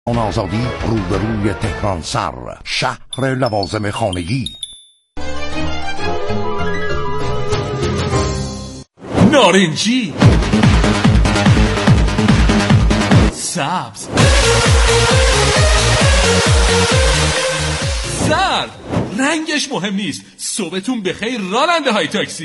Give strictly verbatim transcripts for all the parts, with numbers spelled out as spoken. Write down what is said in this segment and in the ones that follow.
آن آزادی روبروی تهران سر، شهر لوازم خانگی. نارنجی، سبز، زرد. رنگش مهم نیست. صبحتون بخیر راننده های تاکسی.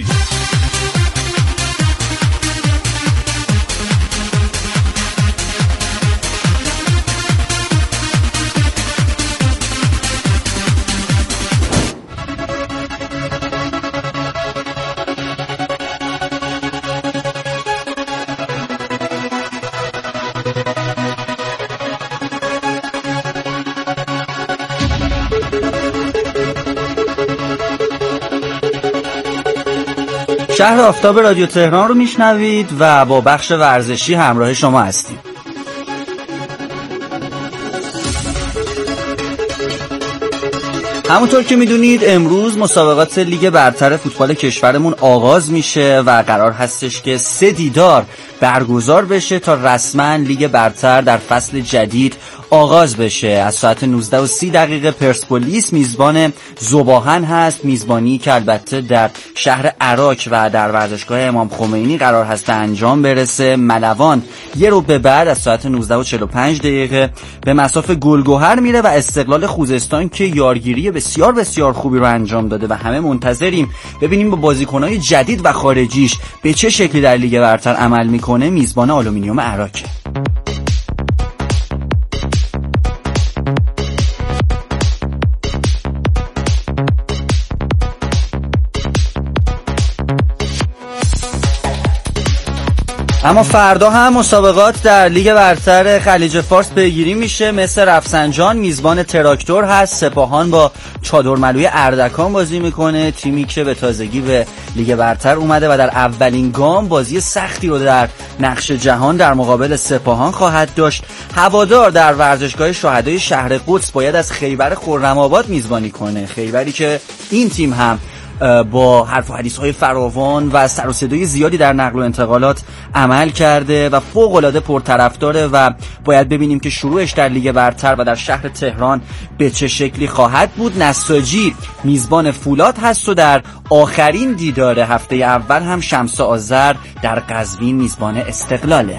شهر آفتاب رادیو تهران رو میشنوید و با بخش ورزشی همراه شما هستیم. همونطور که میدونید امروز مسابقات لیگ برتر فوتبال کشورمون آغاز میشه و قرار هستش که سه دیدار برگزار بشه تا رسما لیگ برتر در فصل جدید آغاز بشه. از ساعت نوزده و سی دقیقه پرسپولیس میزبان ذوباهن هست، میزبانی که البته در شهر عراق و در ورزشگاه امام خمینی قرار هست انجام برسه. ملوان یه رو به بعد از ساعت نوزده و چهل و پنج دقیقه به مصاف گلگهر میره و استقلال خوزستان که یارگیری بسیار بسیار خوبی رو انجام داده و همه منتظریم ببینیم با بازیکن‌های جدید و خارجیش به چه شکلی در لیگ برتر عمل میکنه، میزبان آلومینیوم عراق. اما فردا هم مسابقات در لیگ برتر خلیج فارس پیگیری میشه. مثل رفسنجان میزبان تراکتور هست، سپاهان با چادرملوی اردکان بازی میکنه، تیمی که به تازگی به لیگ برتر اومده و در اولین گام بازی سختی رو در نقش جهان در مقابل سپاهان خواهد داشت. هوادار در ورزشگاه شهدای شهر قدس باید از خیبر خرم‌آباد میزبانی کنه، خیبری که این تیم هم با حرف و حدیث‌های فراوان و سر و صدای زیادی در نقل و انتقالات عمل کرده و فوق‌العاده پرطرفداره و باید ببینیم که شروعش در لیگ برتر و در شهر تهران به چه شکلی خواهد بود. نساجی میزبان فولاد هست و در آخرین دیدار هفته اول هم شمس آذر در قزوین میزبان استقلاله.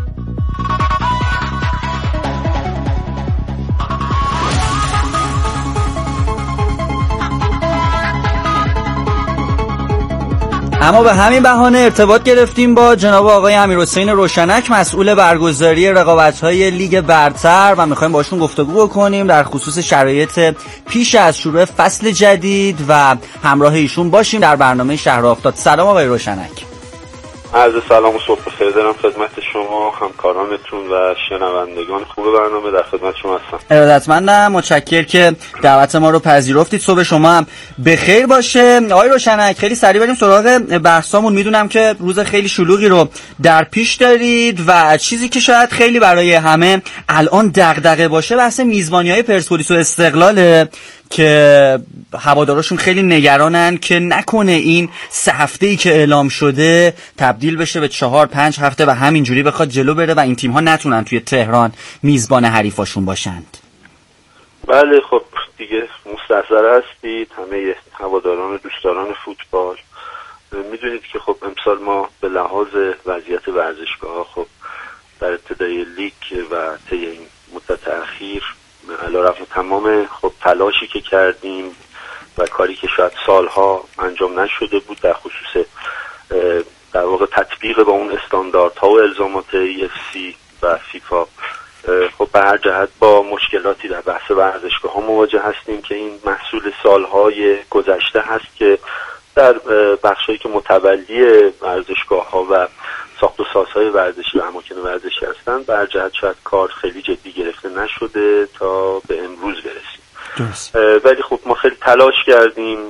اما به همین بهانه ارتباط گرفتیم با جناب آقای امیرحسین روشنک، مسئول برگزاری رقابت‌های لیگ برتر و می‌خوایم باشون گفتگو بکنیم در خصوص شرایط پیش از شروع فصل جدید و همراه ایشون باشیم در برنامه شهر آفتاب. سلام آقای روشنک. عرض سلام و صبح بخیر دارم خدمت شما، همکارانتون و شنوندگان خوب برنامه. در خدمت شما هستم. ارادتمندم، متشکرم که دعوت ما رو پذیرفتید. صبح شما هم بخیر باشه. آقای روشنک خیلی سریع بریم سراغ بحثامون. میدونم که روز خیلی شلوغی رو در پیش دارید و چیزی که شاید خیلی برای همه الان دغدغه باشه بحث میزبانی‌های پرسپولیس و استقلاله که هواداراشون خیلی نگرانن که نکنه این سه هفته‌ای که اعلام شده تبدیل بشه به چهار پنج هفته و همینجوری بخواد جلو بره و این تیم‌ها نتونن توی تهران میزبان حریفاشون باشند. بله خب دیگه مستحضر هستید همه هواداران و دوستداران فوتبال. میدونید که خب امسال ما به لحاظ وضعیت ورزشگاه‌ها خب در ابتدای لیگ و طی این مدت اخیر علیرغم تمام خب تلاشی که کردیم و کاری که شاید سالها انجام نشده بود در خصوص در واقع تطبیق با اون استانداردها و الزامات ای اف سی و فیفا، خب به هر جهت با مشکلاتی در بحث ورزشگاه ها مواجه هستیم که این محصول سالهای گذشته هست که در بخشایی که متولی ورزشگاه ها و ساخت و سازهای ورزشی و اماکن ورزشی هستند به هر جهت شاید کار خیلی جدی گرفته نشده تا به امروز برسیم. ولی خب ما خیلی تلاش کردیم،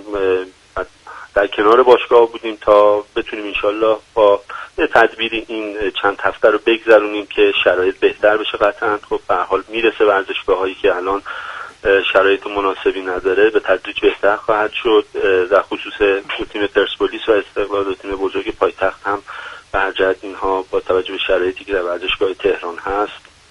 در کنار باشگاه بودیم تا بتونیم انشالله با تدبیر این چند هفته رو بگذرونیم که شرایط بهتر بشه. قطعا خب به هر حال میرسه ورزشگاه هایی که الان شرایط مناسبی نداره به تدریج بهتر خواهد شد. در خصوص تیم پرسپولیس و استقلال و تیم بزرگ پایتخت هم به هر جهت اینها با توجه به شرایطی که در ورزشگاه تهران هست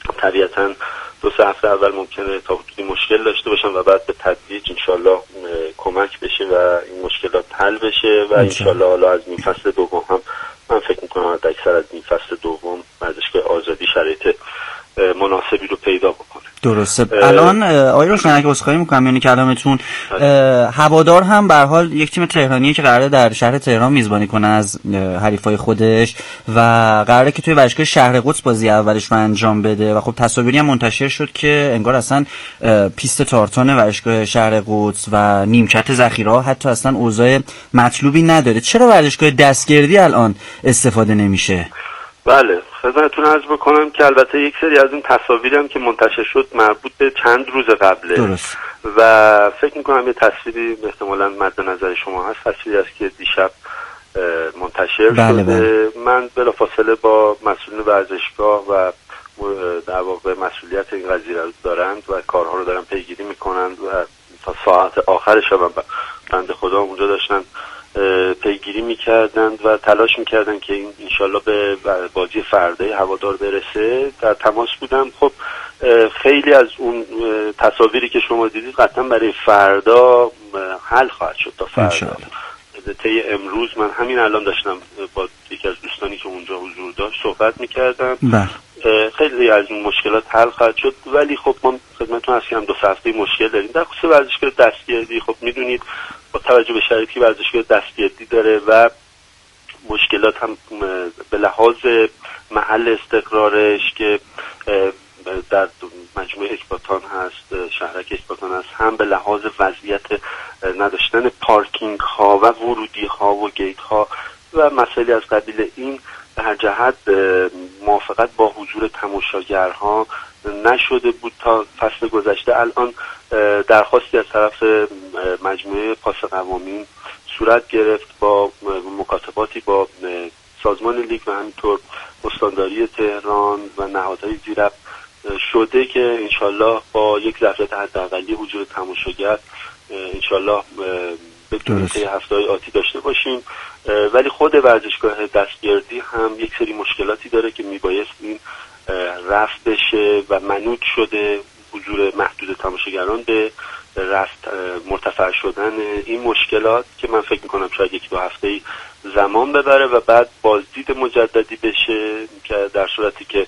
طبیعتاً دو سه هفته اول ممکنه تا حدودی مشکل داشته باشن و بعد به تدریج انشالله کمک بشه و این مشکلات حل بشه و انشالله حالا از نیم فصل دوم هم من فکر میکنم حد اکثر از نیم فصل دوم ورزشگاه آزادی شرایط مناسبی رو پیدا بکنه. درسته. الان آقای روشنک عذرخواهی میکنم یعنی کلامتون هوادار هم به هر حال یک تیم تهرانیه که قراره در شهر تهران میزبانی کنه از حریفای خودش و قراره که توی ورزشگاه شهر قدس بازی اولش رو انجام بده و خب تصاویری هم منتشر شد که انگار اصلا پیست تارتان ورزشگاه شهر قدس و نیمکت ذخیره حتی اصلا اوضاع مطلوبی نداره. چرا ورزشگاه دستگردی الان استفاده نمیشه؟ بله خدمتتون عرض بکنم که البته یک سری از این تصاویری هم که منتشر شد مربوط به چند روز قبله. درست. و فکر میکنم یه تصویری احتمالاً مد نظر شما هست، تصویری است که دیشب منتشر بله شده. بله. من بلافاصله با مسئولین ورزشگاه و در واقع مسئولیت این قضیه رو دارند و کارها رو دارن پیگیری میکنند و تا ساعت آخرش هم بنده خدا اونجا داشتن پیگیری میکردند و تلاش میکردند که این انشالله به بازی فردای هوادار برسه. در تماس بودم. خب خیلی از اون تصاویری که شما دیدید قطعا برای فردا حل خواهد شد تا فردا. طی امروز من همین الان داشتم با یکی از دوستانی که اونجا حضور داشت صحبت میکردم. خیلی از این مشکلات حل خواهد شد، ولی خب ما خدمتتون هست که هم دو هفته مشکل داریم در خصوص ورزشگاه دستگردی. خب میدونید با توجه به شرایطی که ورزشگاه دستگردی داره و مشکلات هم به لحاظ محل استقرارش که در مجموعه اکباتان هست، شهرک اکباتان هست، هم به لحاظ وضعیت نداشتن پارکینگ ها و ورودی ها و گیت ها و مسائلی از قبیل این به هر جهت موافقت با حضور تماشاگرها نشده بود تا فصل گذشته. الان درخواستی از طرف مجموعه پاس قوانین صورت گرفت با مکاتباتی با سازمان لیگ و همینطور استانداری تهران و نهادهای زیر شده که انشالله با یک ظرفیت حداقلی حضور تماشاگر انشالله بتونیم طی هفته‌های آتی داشته باشیم. ولی خود ورزشگاه دستگردی هم یک سری مشکلاتی داره که میبایست این رفع بشه و منوط شده حضور محدود تماشاگران به رفت مرتفع شدن این مشکلات که من فکر میکنم شاید یک دو هفته‌ای زمان ببره و بعد بازدید مجددی بشه که در صورتی که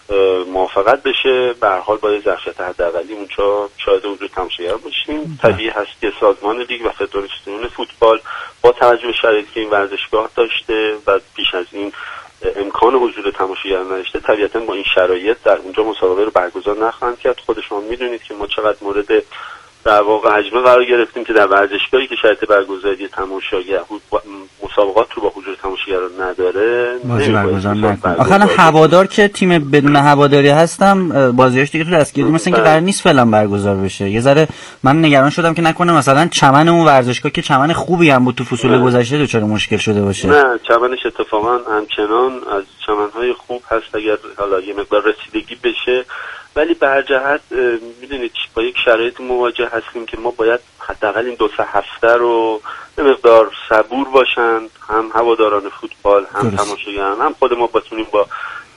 موافقت بشه به هر حال با ظرفیت حداقلی اونجا شاید حضور تماشاگر باشیم. طبیعی هست که سازمان لیگ و فدراسیون فوتبال با توجه به شرایطی که این ورزشگاه داشته و پیش از این امکان حضور تماشاگر نداشته طبیعتاً با این شرایط در اونجا مسابقه رو برگزار نخواهند کرد. خود شما میدونید که ما چقدر مورد در واقع حجمه قرار گرفتیم که در ورزشگاهی که شرایط برگزاری تماشاگر مسابقات رو با حضور تماشاگران نداره بازی برگزار نکنه. آخه الان هوادار که تیم بدون هواداری هستم بازیاش دیگه تو دستگیری مثلا اینکه قرار نیست فعلا برگزار بشه. یه ذره من نگران شدم که نکنه مثلا چمن اون ورزشگاه که چمن خوبی هم بود تو فصول گذشته دچار مشکل شده باشه. نه چمنش اتفاقا همچنان از چمن‌های خوب هست اگر حالا یه مقدار رسیدگی بشه، ولی به هر جهت میدونید با یک شرایط مواجه هستیم که ما باید حداقل این دو سه هفته رو به مقدار صبور باشند، هم هواداران فوتبال هم تماشاگران هم خود ما بتونیم با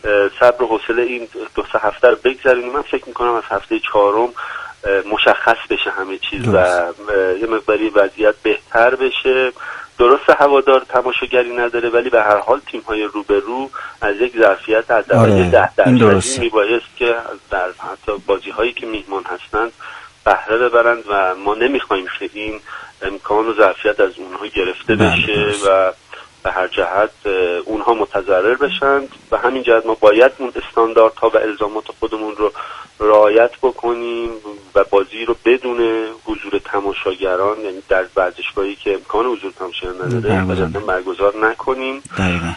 صبر و حوصله این دو سه هفته رو بگذرونیم. من فکر میکنم از هفته چهارم مشخص بشه همه چیز درست. و یه مقداری وضعیت بهتر بشه. درست هوادار تماشاگری نداره ولی به هر حال تیم‌های روبرو از یک ظرفیت حداقل ده درصدی میبایست که در حتی بازی‌هایی که میهمان هستند بهره ببرند و ما نمیخوایم که این امکان و ظرفیت از اونها گرفته بشه و به هر جهت اونها متضرر بشند. و همین جهت ما باید اون استانداردها و الزامات خودمون رو رعایت بکنیم و بازی رو بدون حضور تماشاگران، یعنی در ورزشگاهی که امکان حضور تماشاگران نداره باید برگزار نکنیم. دقیقاً.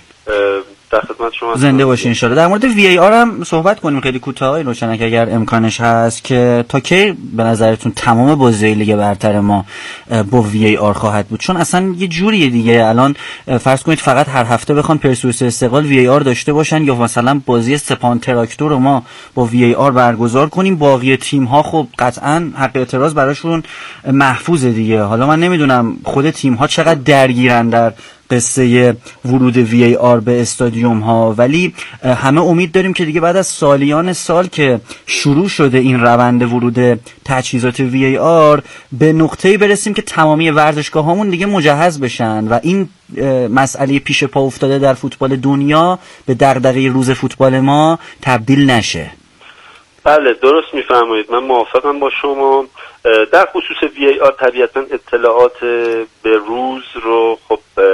در خدمت شما زنده باشین ان شاء الله. در مورد وی ای آر هم صحبت کنیم خیلی کوتاه روشنک اگر امکانش هست که تا کی به نظرتون تمام بازی لیگ برتر ما با وی ای آر خواهد بود؟ چون اصلا یه جوریه دیگه الان فرض کنید فقط هر هفته بخوان پرسپولیس استقلال وی ای آر داشته باشن یا مثلا بازی سپاهان تراکتور رو ما با وی ای آر برگزار کنیم، باقی تیم ها خب قطعا حق اعتراض براشون محفوظه دیگه. حالا من نمیدونم خود تیم ها چقدر درگیرن در قصه ورود وی ای آر به استادیوم ها، ولی همه امید داریم که دیگه بعد از سالیان سال که شروع شده این روند ورود تجهیزات وی ای آر به نقطه‌ای برسیم که تمامی ورزشگاه هامون دیگه مجهز بشن و این مسئله پیش پا افتاده در فوتبال دنیا به دغدغه روز فوتبال ما تبدیل نشه. بله درست میفرمایید، من موافقم با شما. در خصوص وی ای آر طبیعتا اطلاعات به روز رو خب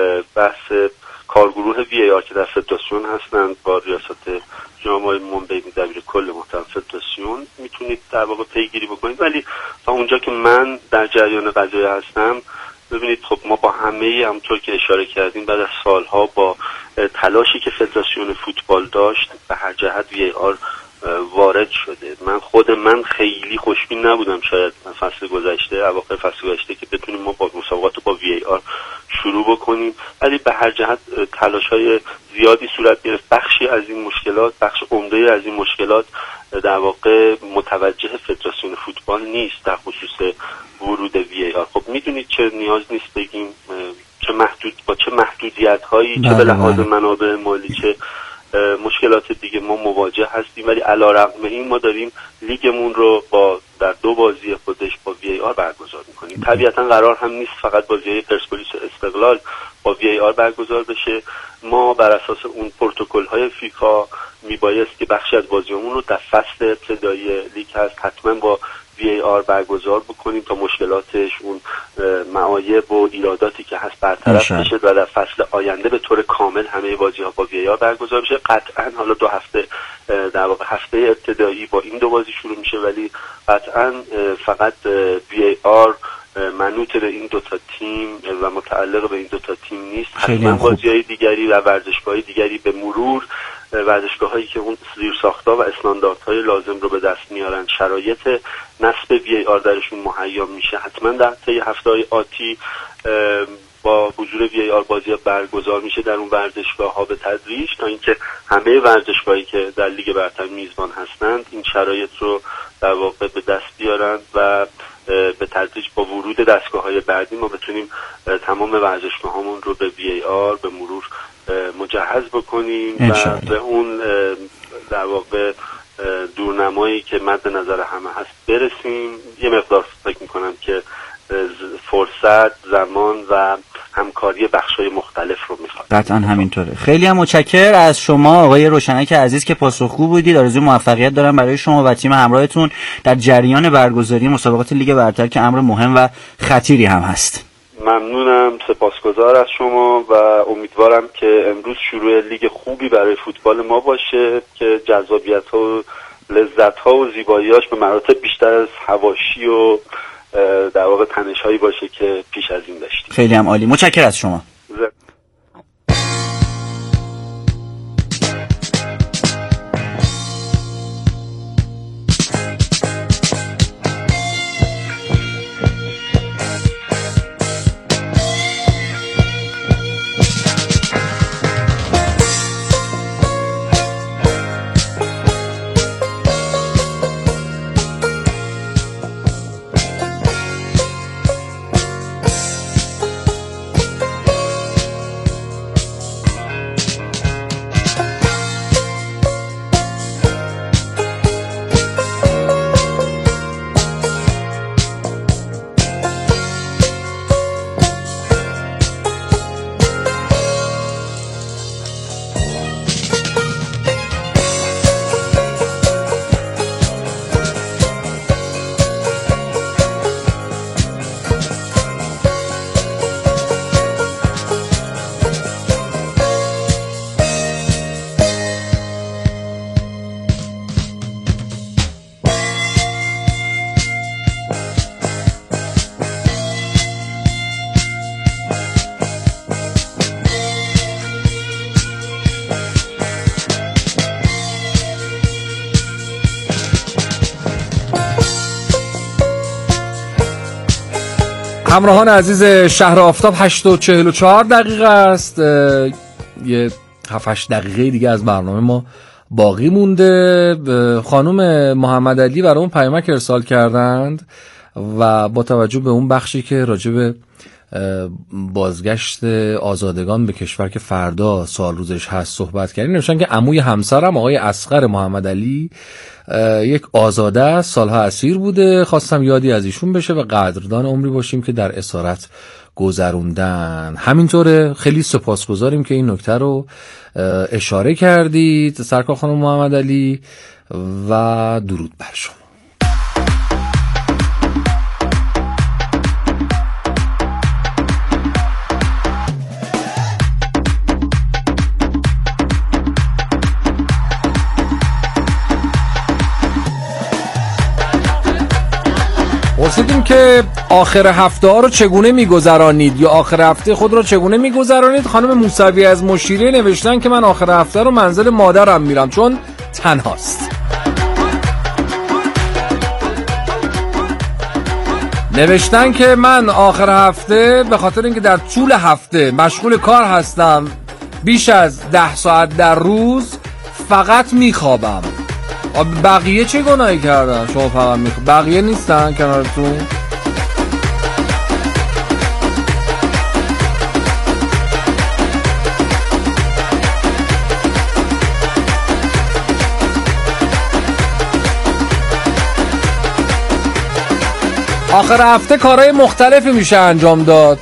بحث کارگروه وی ای آر که در فدراسیون هستند با ریاست جناب آقای منبعی دبیر کل محترم فدراسیون میتونید در واقع پیگیری بکنید، ولی تا اونجا که من در جریان قضیه هستم ببینید خب ما با همه همونطور که اشاره کردیم بعد از سالها با تلاشی که فدراسیون فوتبال داشت به هر جهت وی ای آر وارد شده. من خود من خیلی خوشبین نبودم شاید فصل گذشته اواخر فصل گذشته که بتونیم ما با مسابقات با وی ای آر شروع بکنیم، ولی به هر جهت تلاش‌های زیادی صورت گرفت. بخشی از این مشکلات، بخش عمده از این مشکلات در واقع متوجه فدراسیون فوتبال نیست در خصوص ورود وی ای آر. خب میدونید چه نیاز نیست بگیم چه محدود با چه محدودیت‌هایی چه به لحاظ منابع مالی چه مشکلات دیگه ما مواجه هستیم، ولی علیرغم این ما داریم لیگمون رو با در دو بازی خودش با وی ای آر برگزار میکنیم. طبیعتا قرار هم نیست فقط بازی پرسپولیس و استقلال با وی ای آر برگزار بشه. ما بر اساس اون پروتکل‌های فیفا میبایست که بخشی از بازیامون رو در فصل ابتدایی لیگ هست حتما با وی ای آر برگزار بکنیم تا مشکلاتش اون معایب و ایراداتی که هست برطرف بشه و در فصل آینده به طور کامل همه بازی‌ها با وی ای آر برگزار بشه. قطعاً حالا دو هفته در واقع هفته ابتدایی با این دو بازی شروع میشه، ولی قطعاً فقط وی ای آر منوط به این دوتا تیم و متعلق به این دوتا تیم نیست. حتما بازی‌های دیگری و ورزشگاه‌های دیگری به مرور ورزشگاه‌هایی که اون زیرساخت‌ها و استانداردهای لازم رو به دست میارن شرایط نصب وی ای آر درشون مهیا میشه، حتما در طی هفته‌های آتی با حضور وی ای آر بازی برگزار میشه در اون ورزشگاه‌ها به تدریج تا اینکه همه ورزشگاهایی که در لیگ برتر میزبان هستند این شرایط رو در واقع به دست بیارن و به تدریج با ورود دستگاه‌های بعدی ما بتونیم تمام ورزشگاه‌هامون رو به وی ای آر به مرور مجهز بکنیم و به اون در واقع دورنمایی که مد نظر همه هست برسیم. یه مقدار فکر میکنم که فرصت، زمان و همکاری بخش‌های مختلف رو میخواد. قطعا همینطوره. خیلی هم متشکر از شما آقای روشنک عزیز که پاسخگو بودید. آرزوی موفقیت دارم برای شما و تیم همراهتون در جریان برگزاری مسابقات لیگ برتر که امر مهم و خطیری هم هست. ممنونم، سپاسگزار از شما و امیدوارم که امروز شروع لیگ خوبی برای فوتبال ما باشه که جذابیت‌ها و لذت‌ها و زیبایی‌هاش به مراتب بیشتر از حواشی و در واقع تنش‌هایی باشه که پیش از این داشتیم. خیلی هم عالی، متشکرم از شما. ز... همراهان عزیز، شهر آفتاب هشت و چهل و چهار دقیقه است. یه هفت هشت دقیقه دیگه از برنامه ما باقی مونده. خانم محمد علی برای اون پیامک ارسال کردند و با توجه به اون بخشی که راجع به بازگشت آزادگان به کشور که فردا سال روزش هست صحبت کردیم. نوشتن که عموی همسرم آقای اصغر محمد علی یک آزاده است، سالها اسیر بوده، خواستم یادی از ایشون بشه و قدردان عمری باشیم که در اسارت گذروندن. همینطوره، خیلی سپاسگزاریم که این نکته رو اشاره کردید سرکار خانم محمد علی و درود بر شما. پرسیدیم که آخر هفته ها رو چگونه میگذرانید یا آخر هفته خود رو چگونه میگذرانید. خانم موسوی از مشیره نوشتن که من آخر هفته رو منزل مادرم میرم چون تنهاست. نوشتن که من آخر هفته به خاطر اینکه در طول هفته مشغول کار هستم بیش از ده ساعت در روز فقط میخوابم. بقیه چه گناهی کردن؟ شما فقط میخواب، بقیه نیستن کنارتون؟ آخر هفته کارهای مختلفی میشه انجام داد،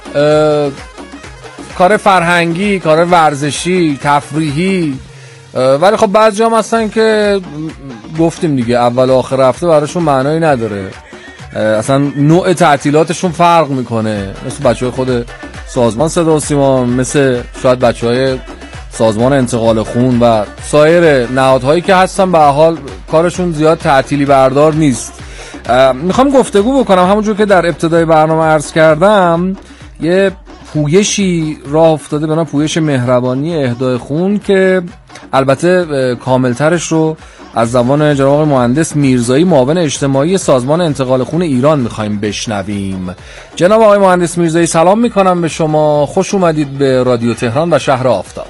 کار فرهنگی، کار ورزشی، تفریحی، ولی خب بعضی هم هستن که گفتیم دیگه اول آخر هفته براشون معنایی نداره، اصلا نوع تعطیلاتشون فرق میکنه، مثل بچه های خود سازمان صدا و سیما، مثل شاید بچه های سازمان انتقال خون و سایر نهادهایی که هستن به حال کارشون زیاد تعطیلی بردار نیست. میخوام گفتگو بکنم همونجور که در ابتدای برنامه عرض کردم، یه پویشی راه افتاده به نام پویش مهربانی اهدای خون که البته کاملترش رو از زبان جناب آقای مهندس میرزایی معاون اجتماعی سازمان انتقال خون ایران میخوایم بشنویم. جناب آقای مهندس میرزایی سلام میکنم به شما، خوش اومدید به رادیو تهران و شهر آفتاب.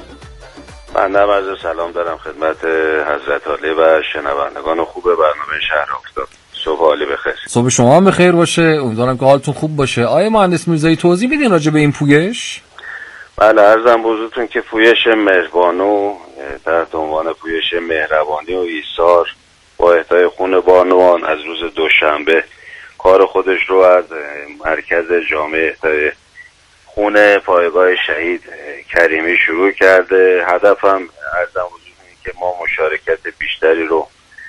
من هم عرض سلام دارم خدمت حضرت عالی و شنوندگان خوب برنامه شهر آفتاب. صبح حالی بخیر. صبح شما هم بخیر باشه، امیدوارم که حالتون خوب باشه. آقای مهندس میرزایی توضیح بدین راجع به این پویش. بله، عرضم بزرگتون که پویش مهربانو تحت عنوان پویش مهربانی و ایثار با اهدای خون بانوان از روز دوشنبه کار خودش رو از مرکز جامع اهدای خون پایگاه شهید کریمی شروع کرده. هدفم عرضم بزرگتون که ما مشارکت بیشتری رو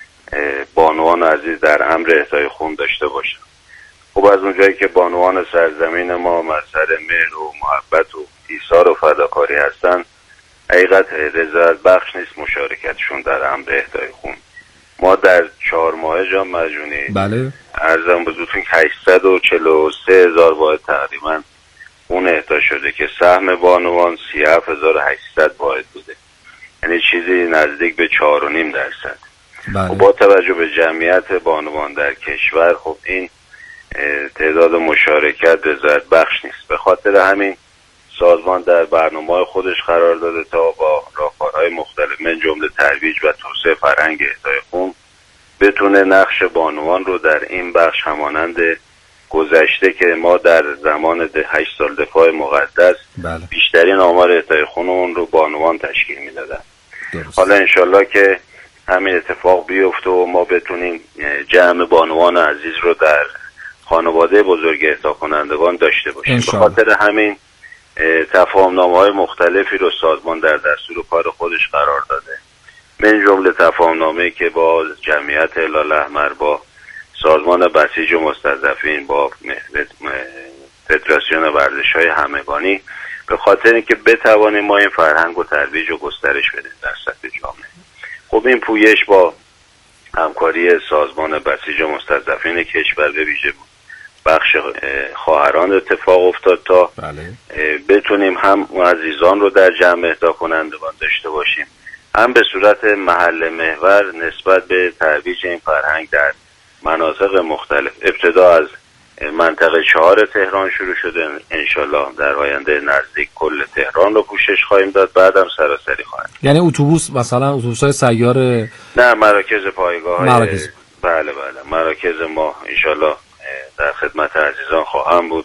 بانوان عزیز در امر اهدای خون داشته باشن. خب از اونجایی که بانوان سرزمین ما مظهر مهر و محبت و ایثار و فداکاری هستن، حقیقت رضایت بخش نیست مشارکتشون در امر اهدای خون. ما در چهار ماه جام مجونی بله ارزم بزرگتون که هشتصد و چهل و سه هزار واحد تقریبا خون اهدا شده که سهم بانوان سی و هفت هزار و هشتصد واحد بوده، یعنی چیزی نزدیک به چهار و نیم درصد. بله. خب با توجه به جمعیت بانوان در کشور خب این تعداد مشارکت رضایت بخش نیست. به خاطر همین سازمان در برنامه خودش قرار داده تا با راهکارهای مختلف من جمله ترویج و توسعه فرهنگ اهدای خون بتونه نقش بانوان رو در این بخش همانند گذشته که ما در زمان ده هشت سال دفاع مقدس بله. بیشترین آمار اهدای خون اون رو بانوان تشکیل میدادن. حالا انشالله که همین اتفاق بیفته و ما بتونیم جمع بانوان عزیز رو در خانواده بزرگ اهدا کنندگان داشته باشیم. به خاطر همین تفاهم‌نامه‌های مختلفی رو سازمان در دستور کار خودش قرار داده، من جمله تفاهم‌نامه‌ای که با جمعیت هلال احمر، با سازمان بسیج و مستضعفین، با فدراسیون ورزش‌های همگانی، به خاطر اینکه بتوانیم ما این فرهنگ و ترویج و گسترش بدیم در سطح جامعه. خب این پویش با همکاری سازمان بسیج و مستضعفین کشور به ویژه بود بخش خواهران اتفاق افتاد تا بله. بتونیم هم عزیزان رو در جمع اهدا کنندگان داشته باشیم، هم به صورت محل محور نسبت به ترویج این فرهنگ در مناطق مختلف. ابتدا از منطقه چهار تهران شروع شده، انشالله در آینده نزدیک کل تهران رو پوشش خواهیم داد، بعدم سراسری خواهیم. یعنی اتوبوس مثلا اتوبوس‌های سیار؟ نه، مراکز پایگاه. مراکز. بله بله، مراکز ما انشالله در خدمت عزیزان خواهم بود.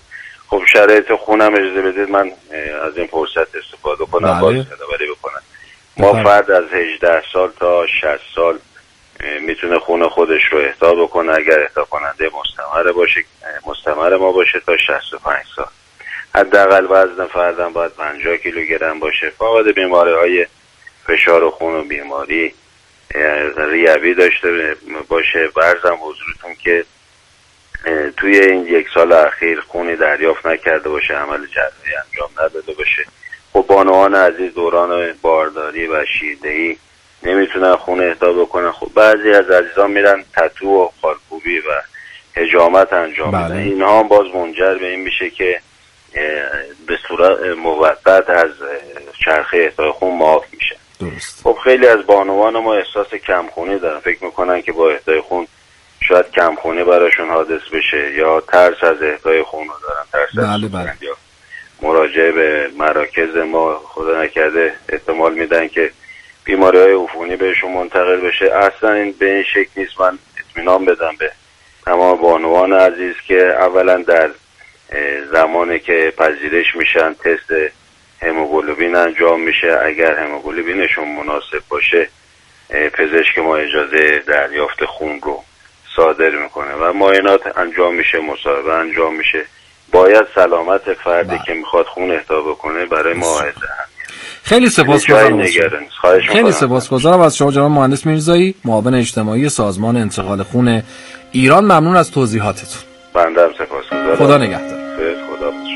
خب شرایط خونم اجازه بدید من از این فرصت استفاده کنم، باز یادآوری بکنم. ما فرد از هجده سال تا شصت سال میتونه خون خودش رو اهدا بکنه اگر اهدا کننده مستمر باشه، مستمر ما باشه تا شصت و پنج سال. حداقل وزن فردم باید پنجاه کیلوگرم باشه، فاقد بیماری‌های فشار خون و بیماری ریوی داشته باشه. برزم حضورتون که توی این یک سال اخیر خونی دریافت نکرده باشه، عمل جراحی انجام نداده باشه. خب بانوان عزیز دوران بارداری و شیردهی نمیتونن خون اهدا بکنن. خب بعضی از عزیزان میرن تتو و خالکوبی و حجامت انجام میدن. بله. اینها هم باز منجر به این میشه که به صورت موقت از چرخه اهدای خون معاف میشه. درست. خب خیلی از بانوان ما احساس کمخونی دارن، فکر میکنن که با اهدای خون شاید کمخونی براشون حادث بشه یا ترس از اهدای خون رو دارن، ترس بله بله. یا مراجعه به مراکز ما خدا نکرده احتمال میدن که بیماری های عفونی بهشون منتقل بشه. اصلا این به این شکل نیست. من اطمینان بدم به تمام بانوان عزیز که اولا در زمانی که پذیرش میشن تست هموگلوبین انجام میشه. اگر هموگلوبینشون مناسب باشه پزشک ما اجازه دریافت خون رو صادر میکنه و معاینات انجام میشه، مصاحبه انجام میشه. باید سلامت فردی که میخواد خون اهدا بکنه برای ما اهمیت. خیلی سپاسگزارم از شما. خیلی سپاسگزارم از شما جناب مهندس میرزایی، معاون اجتماعی سازمان انتقال خون ایران. ممنون از توضیحاتتون. بنده هم سپاسگزارم. خدا نگهدار. خدا بخیر.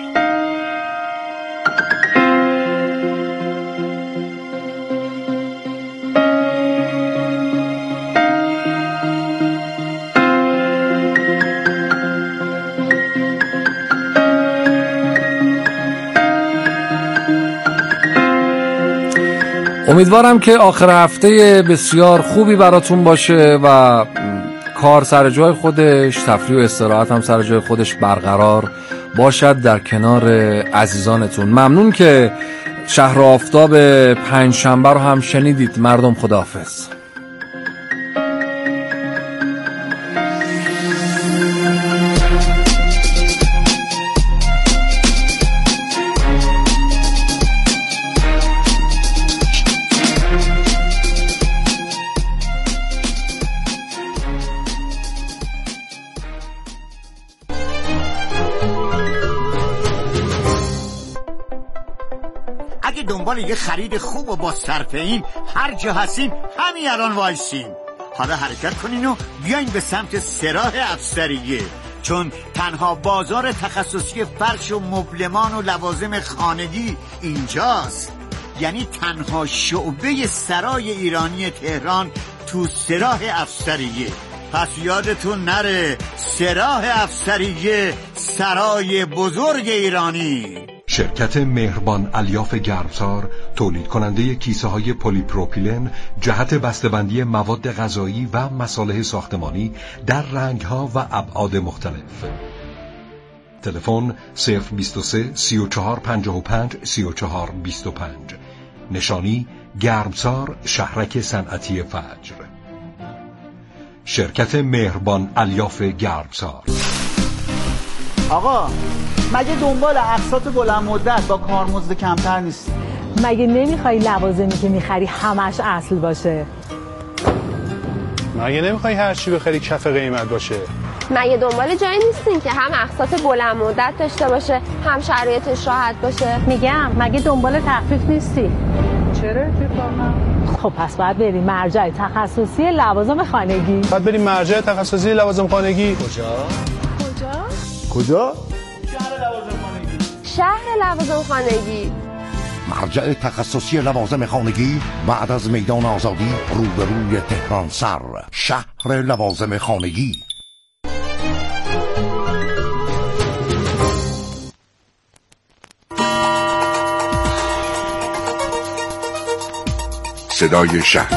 امیدوارم که آخر هفته بسیار خوبی براتون باشه و کار سر جای خودش، تفریح و استراحت هم سر جای خودش برقرار باشد در کنار عزیزانتون. ممنون که شهر آفتاب پنج شنبه رو هم شنیدید. مردم خداحافظ. یه خرید خوب و با صرفه این هر جا هستین همین الان وایسین. حالا حرکت کنین و بیاین به سمت سراح افسریه، چون تنها بازار تخصصی فرش و مبلمان و لوازم خانگی اینجاست. یعنی تنها شعبه سرای ایرانی تهران تو سراح افسریه. پس یادتون نره، سراح افسریه، سرای بزرگ ایرانی. شرکت مهربان الیاف گرمسار تولید کننده کیسه های پلی پروپیلن جهت بسته‌بندی مواد غذایی و مصالح ساختمانی در رنگ ها و ابعاد مختلف. تلفن صفر بیست و سه سی و چهار پنجاه و پنج سی و چهار بیست و پنج. نشانی گرمسار، شهرک صنعتی فجر. شرکت مهربان الیاف گرمسار. آقا مگه دنبال اقساط بلند مدت با کارمزد کمتر نیستی؟ مگه نمیخوای لوازمی که میخری همش اصل باشه؟ مگه نمیخوای هر چی بخری کف قیمت باشه؟ مگه دنبال جایی نیستین که هم اقساط بلند مدت داشته باشه هم شرایطش راحت باشه؟ میگم مگه دنبال تخفیف نیستی؟ چرا اتفاقا؟ خب پس باید بریم مرجع تخصصی لوازم خانگی. باید بریم مرجع تخصصی لوازم خانگی. کجا؟ کجا؟ کجا؟ شهر لوازم خانگی. شهر لوازم خانگی. مرجع تخصصی لوازم خانگی بعد از میدان آزادی روبروی تهران سر، شهر لوازم خانگی. صدای شهر.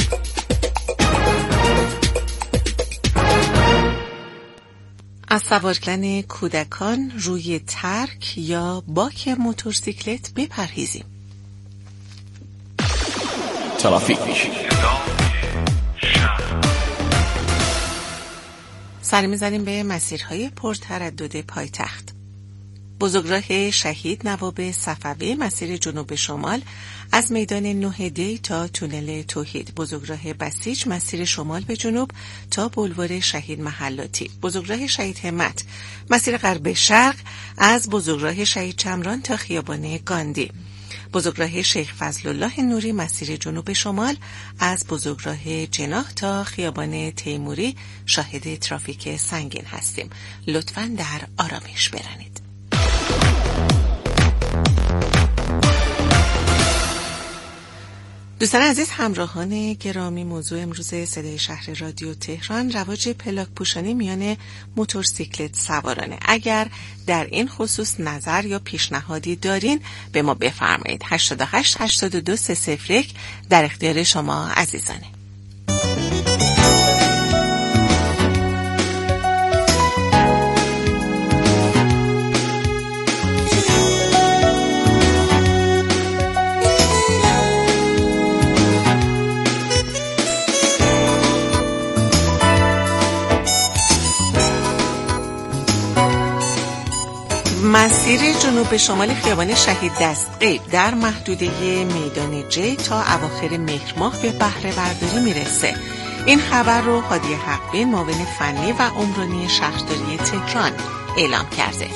از سوار کردن کودکان روی ترک یا باک موتورسیکلت بپرهیزیم. ترافیک. سر می‌زنیم به مسیرهای پرتردد پایتخت. بزرگراه شهید نواب صفوی مسیر جنوب شمال از میدان نه دی تا تونل توحید. بزرگراه بسیج مسیر شمال به جنوب تا بلوار شهید محلاتی. بزرگراه شهید همت مسیر غرب شرق از بزرگراه شهید چمران تا خیابان گاندی. بزرگراه شیخ فضل الله نوری مسیر جنوب شمال از بزرگراه جناح تا خیابان تیموری. شاهد ترافیک سنگین هستیم. لطفاً در آرامش برانید. دوستان عزیز، همراهان گرامی، موضوع امروز صدای شهر رادیو تهران رواج پلاک پوشانی میان موتورسیکلت سوارانه. اگر در این خصوص نظر یا پیشنهادی دارین به ما بفرمایید. هشت هشت هشت دو سه صفر یک در اختیار شما عزیزانه. مسیر جنوب شمال خیابان شهید دستقیب در محدوده میدان جی تا اواخر مهر ماه به بهره برداری میرسه. این خبر رو هادی حقبین معاون فنی و عمرانی شهرداری تهران اعلام کرده.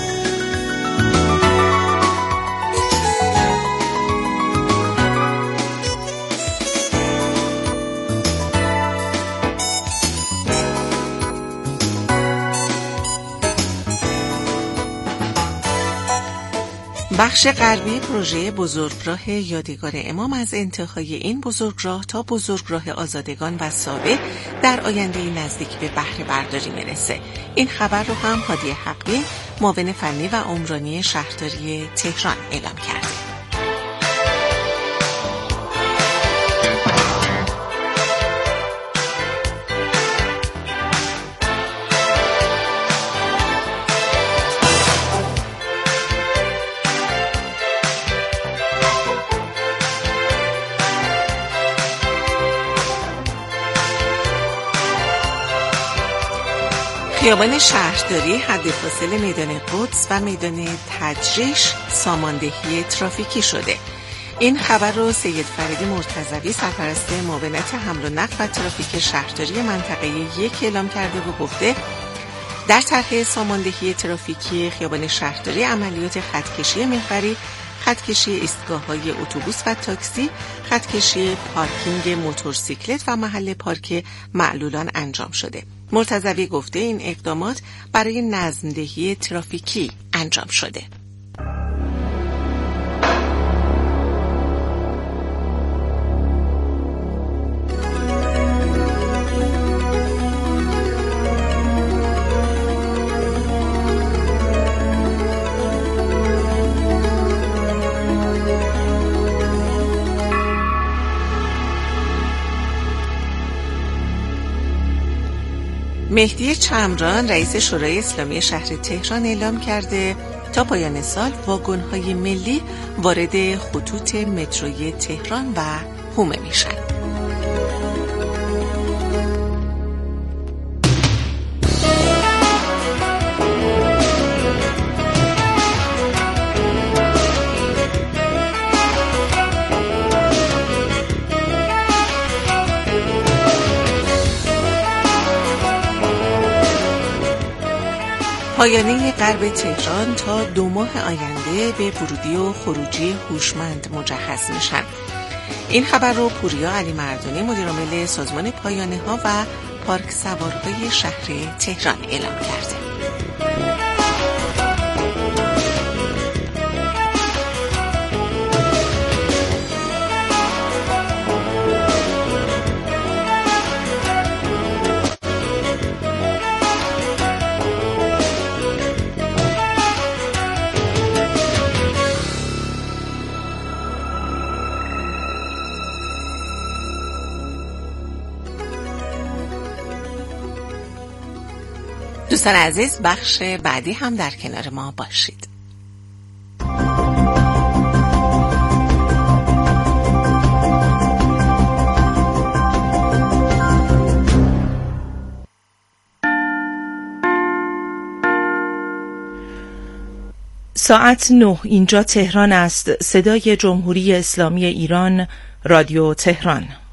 بخش غربی پروژه بزرگراه یادگار امام از انتهای این بزرگراه تا بزرگراه آزادگان و سابق در آینده نزدیک به بهره برداری میرسه. این خبر رو هم هادی حقبین معاون فنی و عمرانی شهرداری تهران اعلام کرده. خیابان شهرداری حد فاصل میدان قدس و میدان تجریش ساماندهی ترافیکی شده. این خبر رو سید فرید مرتضوی سرپرست معاونت حمل و نقل و ترافیک شهرداری منطقه یک اعلام کرده و گفته در طرح ساماندهی ترافیکی خیابان شهرداری عملیات خطکشی محوری، خطکشی ایستگاه‌های اتوبوس و تاکسی، خطکشی پارکینگ موتورسیکلت و محل پارک معلولان انجام شده. مرتضوی گفته این اقدامات برای نظم‌دهی ترافیکی انجام شده. مهدی چمران رئیس شورای اسلامی شهر تهران اعلام کرده تا پایان سال واگن‌های ملی وارد خطوط متروی تهران و حومه میشن. پایانه غرب تهران تا دو ماه آینده به ورودی و خروجی هوشمند مجهز میشن. این خبر رو پوریا علی مردانی مدیر عامل سازمان پایانه ها و پارک سوارهای شهر تهران اعلام کرده. دوستان عزیز، بخش بعدی هم در کنار ما باشید. ساعت نه اینجا تهران است. صدای جمهوری اسلامی ایران، رادیو تهران.